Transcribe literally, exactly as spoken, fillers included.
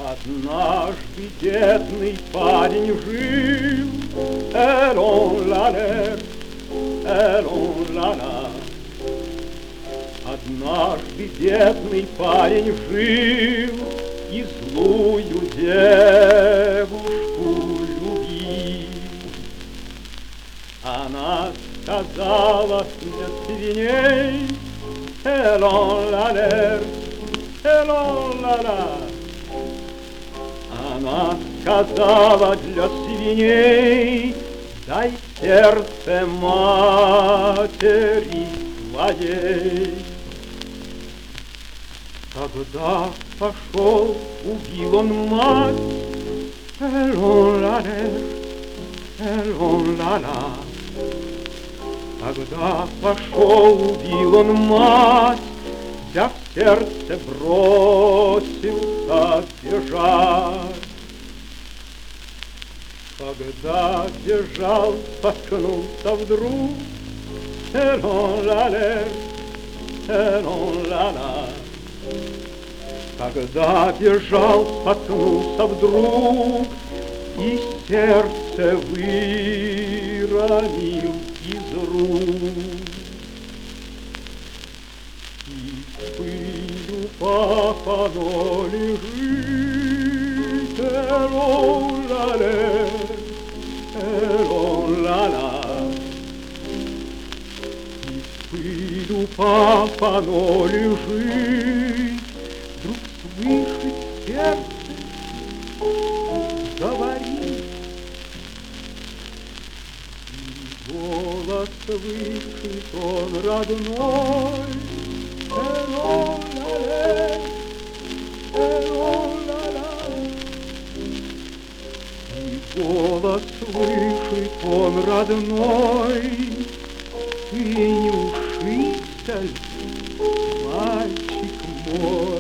Однажды бедный парень жил, элон ла-лер, элон ла-ла. Однажды бедный парень жил и злую девушку любил. Она сказала для свиней, элон ла-лер, элон ла-ла. Она сказала для свиней: дай сердце матери своей. Когда пошел, убил он мать, элон ла-лер, элон ла-ла. Когда пошел, убил он мать, да в сердце бросился бежать. Когда бежал, споткнулся вдруг, элон ла-лер, элон ла-ла. Когда бежал, споткнулся вдруг, и сердце выронил из рук. И пылью папано лежит, элон ла-лер, элон ла-ла. И пылью папано лежит, вдруг слышит сердце, говорит. И голос слышит он родной, элон ла-лер, элон ла-ла. И голос слышит он родной: ты не ушибся ли, мальчик мой?